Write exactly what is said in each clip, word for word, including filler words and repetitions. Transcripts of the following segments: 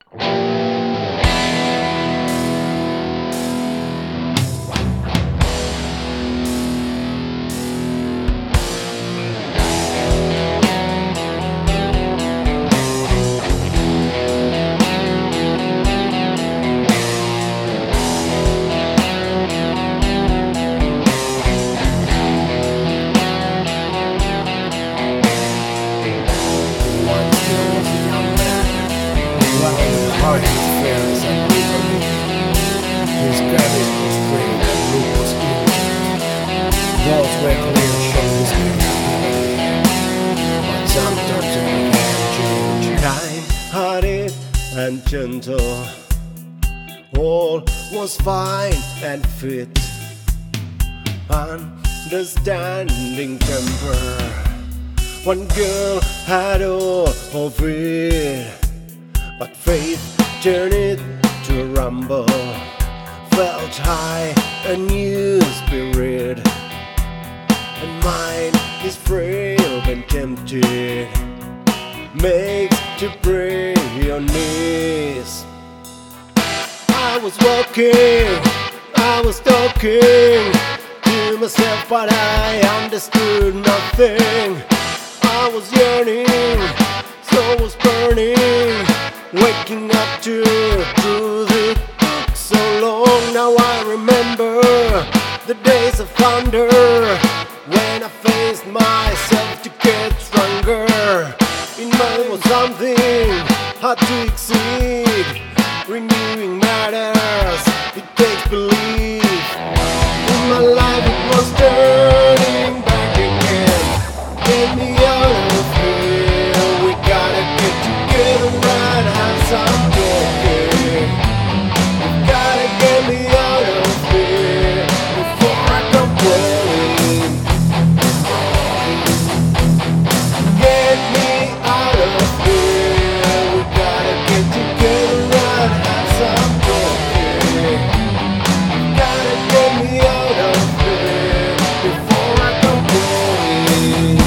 Heart is fair as a river. His gravity was great and Luke was injured. Walls were clear, shoulders clear. But sometimes we can change. Kind-hearted and gentle, all was fine and fit. Understanding temper, one girl had all of it. But faith turned it to a rumble, felt high, a new spirit. And mind is frail and tempted, makes to pray on knees. I was walking, I was talking to myself, but I understood nothing. I was yearning, soul was burning, waking up to truth. It took so long. Now I remember the days of thunder, when I faced myself to get stronger. In mind was something hard to exceed. Renewing matters, it takes belief. In my life it was turning back again. Get me out of here. We gotta get together and have some talking. You gotta get me out of here before I come crawling. Get me out of here. We gotta get together and have some talking. You gotta get me out of here before I come crawling.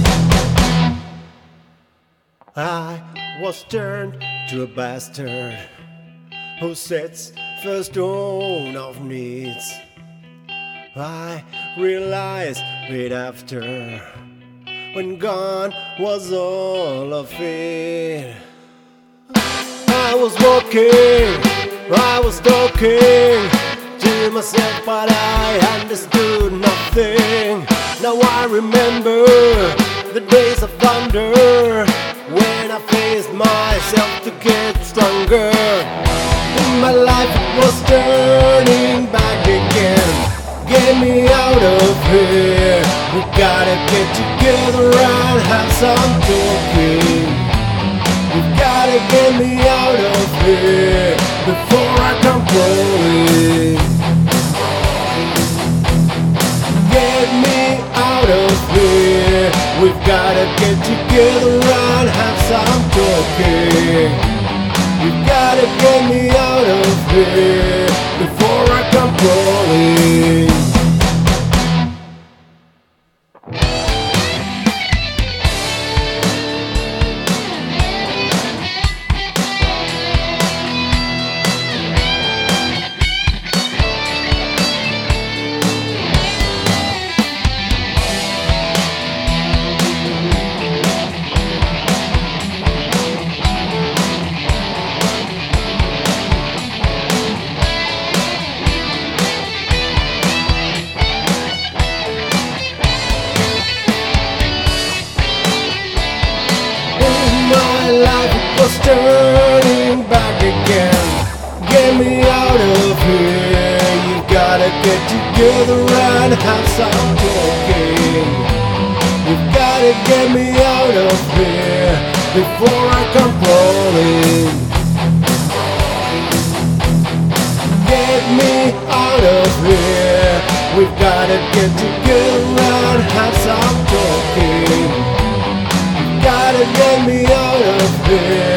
I was turned to a bastard who sets first stone of needs. I realized it after, when gone was all of it. I was walking, I was talking to myself, but I understood nothing. Now I remember the days of thunder, when I faced myself to get stronger. In my life it was turning back again. Get me out of here. We gotta get together and have some talking. You gotta get me out of here before I come crawling. Get me out of here. We've gotta get together and have some talking. You gotta get me out of here before I come crawling. Was turning back again. Get me out of here. You gotta get together and have some talking. You gotta get me out of here before I come crawling. Get me out of here. We've gotta get together and have some talking. You gotta get me out of here